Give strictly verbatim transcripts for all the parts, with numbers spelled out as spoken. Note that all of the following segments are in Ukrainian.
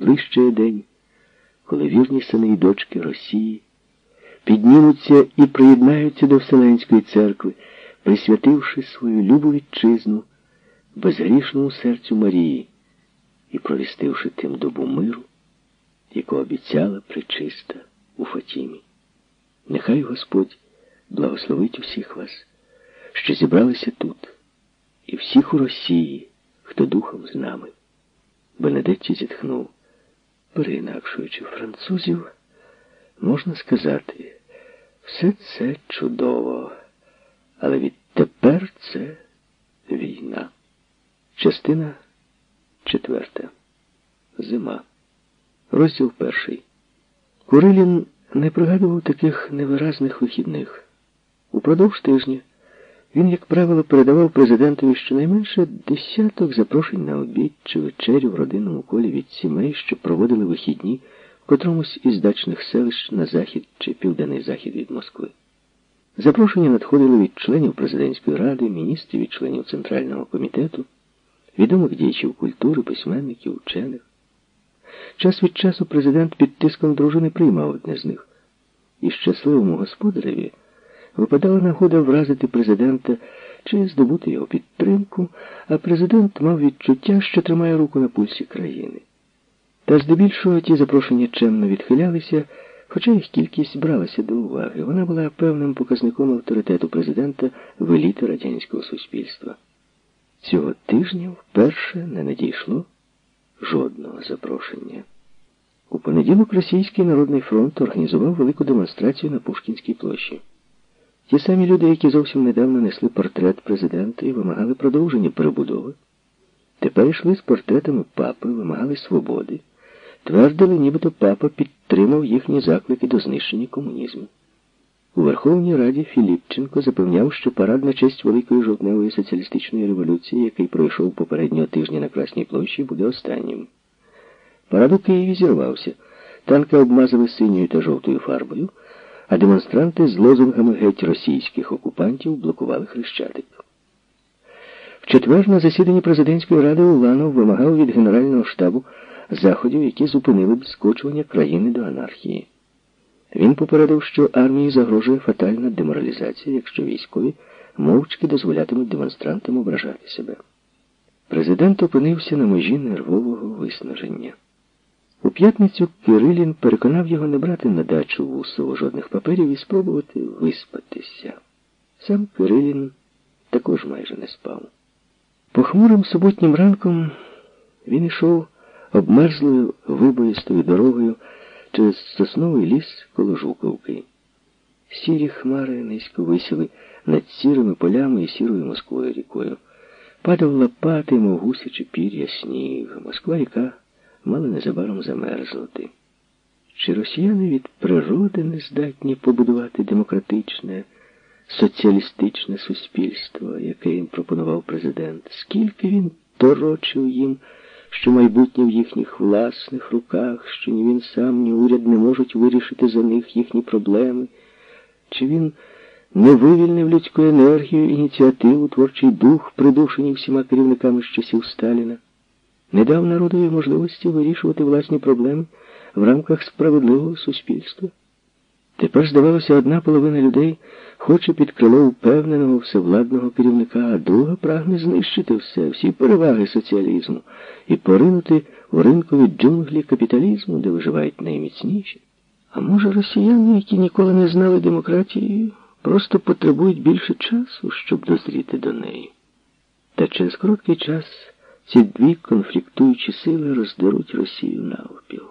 найближчає день, коли вірні сини і дочки Росії піднімуться і приєднаються до Вселенської церкви, присвятивши свою любу вітчизну безгрішному серцю Марії і провістивши тим добу миру, яку обіцяла пречиста у Фатімі. Нехай Господь благословить усіх вас, що зібралися тут, і всіх у Росії, хто духом з нами. Бенедетті зітхнув. Переінакшуючи французів, можна сказати, все це чудово, але відтепер це війна. Частина четверта. Зима. Розділ перший. Курилін не пригадував таких невиразних вихідних. Упродовж тижня він, як правило, передавав президентові щонайменше десяток запрошень на обід чи вечерю в родинному колі від сімей, що проводили вихідні в котромусь із дачних селищ на захід чи південний захід від Москви. Запрошення надходили від членів президентської ради, міністрів і членів Центрального комітету, відомих діячів культури, письменників, учених. Час від часу президент під тиском дружини приймав одне з них. І щасливому господареві випадала нагода вразити президента чи здобути його підтримку, а президент мав відчуття, що тримає руку на пульсі країни. Та здебільшого ті запрошення чемно відхилялися, хоча їх кількість бралася до уваги. Вона була певним показником авторитету президента в еліті радянського суспільства. Цього тижня вперше не надійшло жодного запрошення. У понеділок Російський народний фронт організував велику демонстрацію на Пушкінській площі. Ті самі люди, які зовсім недавно несли портрет президента і вимагали продовження перебудови, тепер йшли з портретами папи, вимагали свободи, твердили, нібито папа підтримав їхні заклики до знищення комунізму. У Верховній Раді Філіпченко запевняв, що парад на честь Великої жовтневої соціалістичної революції, який пройшов попереднього тижня на Красній площі, буде останнім. Парад у Києві зірвався. Танки обмазали синьою та жовтою фарбою, а демонстранти з лозунгами геть російських окупантів блокували Хрещатик. В четвер на засіданні президентської ради Уланов вимагав від Генерального штабу заходів, які зупинили б скочування країни до анархії. Він попередив, що армії загрожує фатальна деморалізація, якщо військові мовчки дозволятимуть демонстрантам ображати себе. Президент опинився на межі нервового виснаження. У п'ятницю Кирилін переконав його не брати на дачу в Усово жодних паперів і спробувати виспатися. Сам Кирилін також майже не спав. Похмурим суботнім ранком він йшов обмерзлою вибоїстою дорогою через сосновий ліс коло Жуковки. Сірі хмари низько висіли над сірими полями і сірою Москвою рікою. Падав лопатий, мов гусяче пір'я, сніг. Москва-ріка мала незабаром замерзнути. Чи росіяни від природи не здатні побудувати демократичне, соціалістичне суспільство, яке їм пропонував президент? Скільки він торочив їм, що майбутнє в їхніх власних руках, що ні він сам, ні уряд не можуть вирішити за них їхні проблеми? Чи він не вивільнив людську енергію, ініціативу, творчий дух, придушені всіма керівниками з часів Сталіна? Не дав народові можливості вирішувати власні проблеми в рамках справедливого суспільства? Тепер, здавалося, одна половина людей хоче під крило впевненого всевладного керівника, а друга прагне знищити все, всі переваги соціалізму і поринути у ринкові джунглі капіталізму, де виживають найміцніші. А може, росіяни, які ніколи не знали демократії, просто потребують більше часу, щоб дозріти до неї? Та через короткий час ці дві конфліктуючі сили роздеруть Росію навпіл.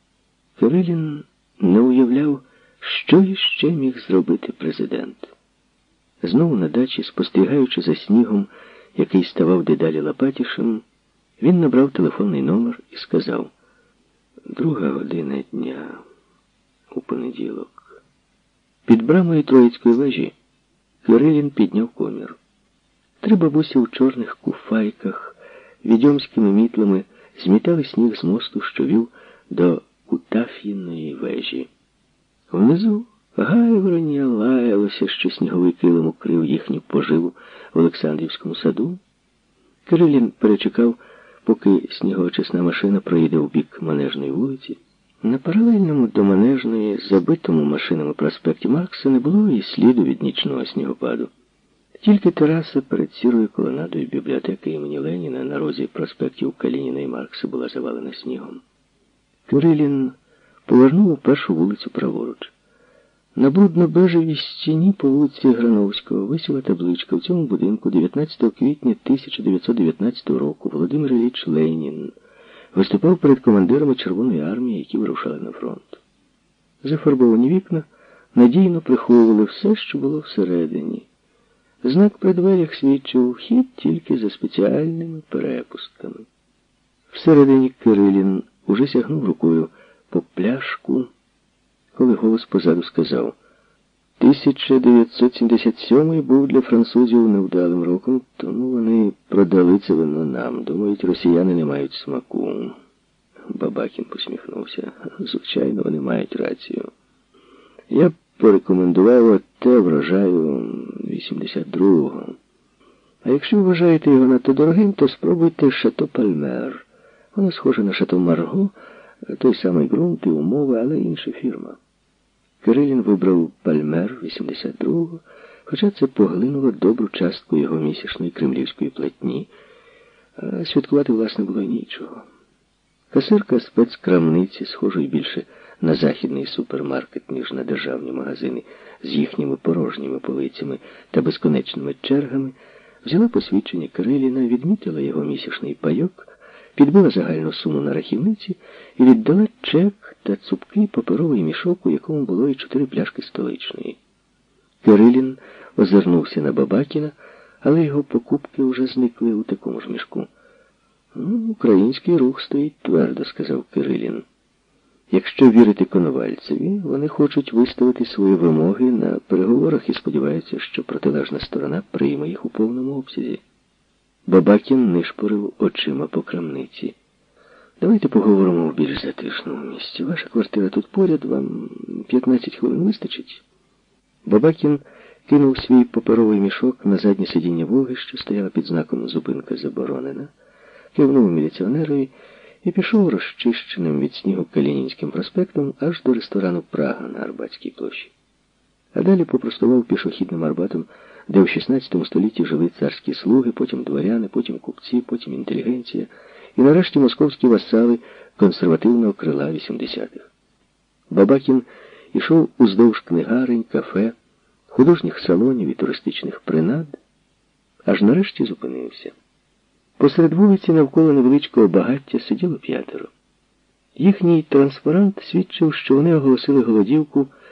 Кирилін не уявляв, що іще міг зробити президент. Знову на дачі, спостерігаючи за снігом, який ставав дедалі лопатішим, він набрав телефонний номер і сказав: «Друга година дня у понеділок». Під брамою Троїцької вежі Кирилін підняв комір. Три бабусі у чорних куфайках відьомськими мітлами змітали сніг з мосту, що вів до Кутаф'їної вежі. Внизу гайвороння лаялося, що сніговий килим укрив їхню поживу в Олександрівському саду. Кирилін перечекав, поки снігоочисна машина проїде в бік Манежної вулиці, на паралельному до Манежної, забитому машинами проспекті Маркса не було і сліду від нічного снігопаду. Тільки тераса перед сірою колонадою бібліотеки імені Леніна на розі проспектів Калініна і Маркса була завалена снігом. Кирилін повернув у першу вулицю праворуч. На брудно-бежевій стіні по вулиці Грановського висіла табличка: в цьому будинку дев'ятнадцятого квітня тисяча дев'ятсот дев'ятнадцятого року Володимир Ілліч Ленін виступав перед командирами Червоної армії, які вирушали на фронт. Зафарбовані вікна надійно приховували все, що було всередині. Знак при дверях свідчив вхід тільки за спеціальними перепустками. Всередині Кирилін уже сягнув рукою по пляшку, коли голос позаду сказав: тисяча дев'ятсот сімдесят сьомий був для французів невдалим роком, тому вони продали це вино нам. Думають, росіяни не мають смаку. Бабакін посміхнувся. Звичайно, вони мають рацію. Я б порекомендував те врожаю вісімдесят другого. А якщо вважаєте його надто дорогим, то спробуйте Шато Пальмер. Воно схоже на Шато Марго, той самий ґрунт і умови, але інша фірма. Кирилін вибрав Пальмер вісімдесят другого, хоча це поглинуло добру частку його місячної кремлівської платні, а святкувати, власне, було й нічого. Касирка спецкрамниці, схожої більше на західний супермаркет, ніж на державні магазини, з їхніми порожніми полицями та безконечними чергами, взяла посвідчення Кириліна, відмітила його місячний пайок, підбила загальну суму на рахівниці і віддала чек та цупкий паперовий мішок, у якому було і чотири пляшки столичної. Кирилін озирнувся на Бабакіна, але його покупки вже зникли у такому ж мішку. «Ну, український рух стоїть твердо», — сказав Кирилін. «Якщо вірити Коновальцеві, вони хочуть виставити свої вимоги на переговорах і сподіваються, що протилежна сторона прийме їх у повному обсязі». Бабакін нишпорив очима по крамниці. «Давайте поговоримо в більш затишному місці. Ваша квартира тут поряд, вам п'ятнадцять хвилин вистачить?» Бабакін кинув свій паперовий мішок на заднє сидіння «Волги», що стояла під знаком «Зупинка заборонена», кивнув міліціонерові і пішов розчищеним від снігу Калінінським проспектом аж до ресторану «Прага» на Арбатській площі. А далі попростував пішохідним Арбатом, де в шістнадцятому столітті жили царські слуги, потім дворяни, потім купці, потім інтелігенція і нарешті московські васали консервативного крила вісімдесятих. Бабакін ішов уздовж книгарень, кафе, художніх салонів і туристичних принад, аж нарешті зупинився. Посеред вулиці навколо невеличкого багаття сиділо п'ятеро. Їхній транспарант свідчив, що вони оголосили голодівку